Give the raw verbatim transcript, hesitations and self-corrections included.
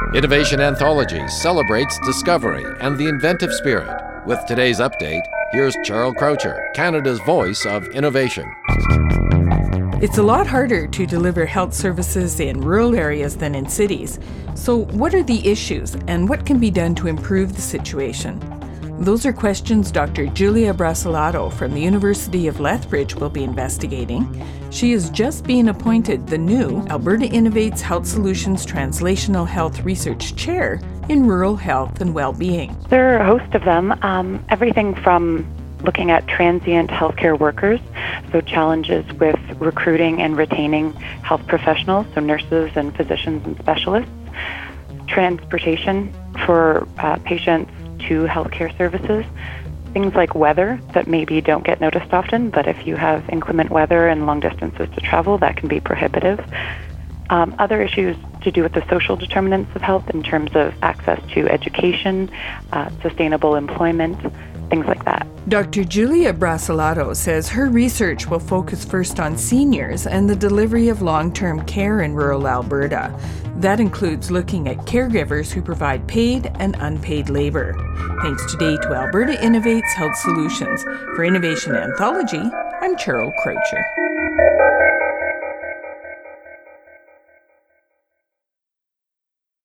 Innovation Anthology celebrates discovery and the inventive spirit. With today's update, here's Charles Croucher, Canada's voice of innovation. It's a lot harder to deliver health services in rural areas than in cities. So what are the issues and what can be done to improve the situation? Those are questions Doctor Julia Bracelato from the University of Lethbridge will be investigating. She has just been appointed the new Alberta Innovates Health Solutions Translational Health Research Chair in Rural Health and Wellbeing. There are a host of them, um, everything from looking at transient healthcare workers, so challenges with recruiting and retaining health professionals, so nurses and physicians and specialists, transportation for uh, patients to healthcare services, things like weather that maybe don't get noticed often, but if you have inclement weather and long distances to travel, that can be prohibitive. Um, other issues to do with the social determinants of health in terms of access to education, uh, sustainable employment, things like that. Doctor Julia Bracelato says her research will focus first on seniors and the delivery of long-term care in rural Alberta. That includes looking at caregivers who provide paid and unpaid labor. Thanks today to Alberta Innovates Health Solutions. For Innovation Anthology, I'm Charles Croucher.